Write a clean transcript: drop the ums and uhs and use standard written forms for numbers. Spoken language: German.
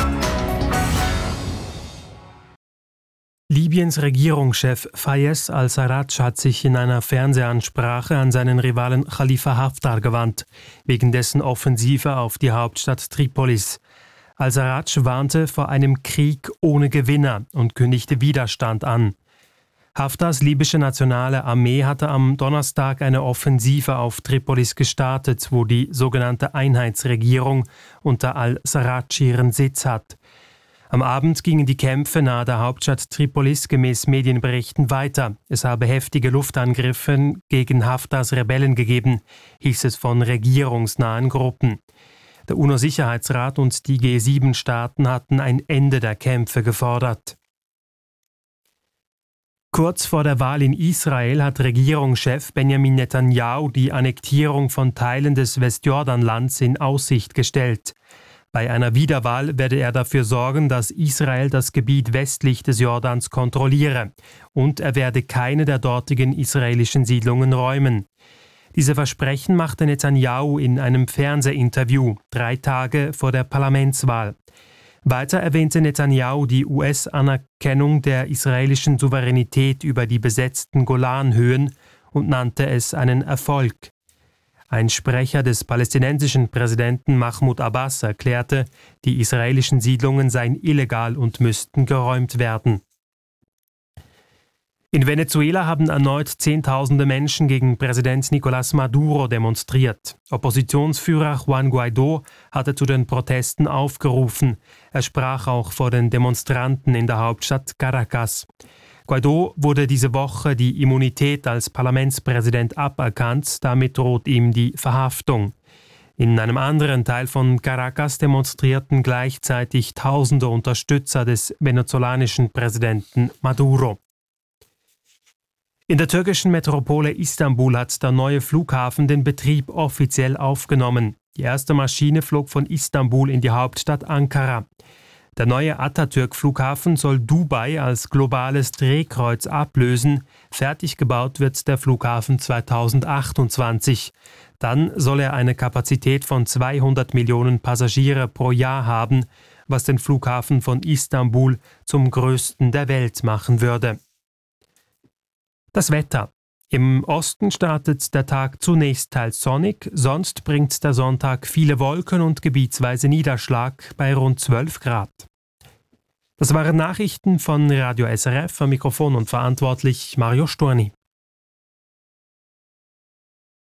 Libyens Regierungschef Fayez al-Sarraj hat sich in einer Fernsehansprache an seinen Rivalen Khalifa Haftar gewandt, wegen dessen Offensive auf die Hauptstadt Tripolis. Al-Sarraj warnte vor einem Krieg ohne Gewinner und kündigte Widerstand an. Haftars libysche nationale Armee hatte am Donnerstag eine Offensive auf Tripolis gestartet, wo die sogenannte Einheitsregierung unter al-Sarraj ihren Sitz hat. Am Abend gingen die Kämpfe nahe der Hauptstadt Tripolis gemäß Medienberichten weiter. Es habe heftige Luftangriffe gegen Haftars Rebellen gegeben, hieß es von regierungsnahen Gruppen. Der UNO-Sicherheitsrat und die G7-Staaten hatten ein Ende der Kämpfe gefordert. Kurz vor der Wahl in Israel hat Regierungschef Benjamin Netanyahu die Annektierung von Teilen des Westjordanlands in Aussicht gestellt. Bei einer Wiederwahl werde er dafür sorgen, dass Israel das Gebiet westlich des Jordans kontrolliere, und er werde keine der dortigen israelischen Siedlungen räumen. Diese Versprechen machte Netanyahu in einem Fernsehinterview 3 Tage vor der Parlamentswahl. Weiter erwähnte Netanyahu die US-Anerkennung der israelischen Souveränität über die besetzten Golanhöhen und nannte es einen Erfolg. Ein Sprecher des palästinensischen Präsidenten Mahmoud Abbas erklärte, die israelischen Siedlungen seien illegal und müssten geräumt werden. In Venezuela haben erneut Zehntausende Menschen gegen Präsident Nicolás Maduro demonstriert. Oppositionsführer Juan Guaidó hatte zu den Protesten aufgerufen. Er sprach auch vor den Demonstranten in der Hauptstadt Caracas. Guaidó wurde diese Woche die Immunität als Parlamentspräsident aberkannt, damit droht ihm die Verhaftung. In einem anderen Teil von Caracas demonstrierten gleichzeitig tausende Unterstützer des venezolanischen Präsidenten Maduro. In der türkischen Metropole Istanbul hat der neue Flughafen den Betrieb offiziell aufgenommen. Die erste Maschine flog von Istanbul in die Hauptstadt Ankara. Der neue Atatürk-Flughafen soll Dubai als globales Drehkreuz ablösen. Fertig gebaut wird der Flughafen 2028. Dann soll er eine Kapazität von 200 Millionen Passagiere pro Jahr haben, was den Flughafen von Istanbul zum größten der Welt machen würde. Das Wetter. Im Osten startet der Tag zunächst teils sonnig, sonst bringt der Sonntag viele Wolken und gebietsweise Niederschlag bei rund 12 Grad. Das waren Nachrichten von Radio SRF, am Mikrofon und verantwortlich Mario Storni.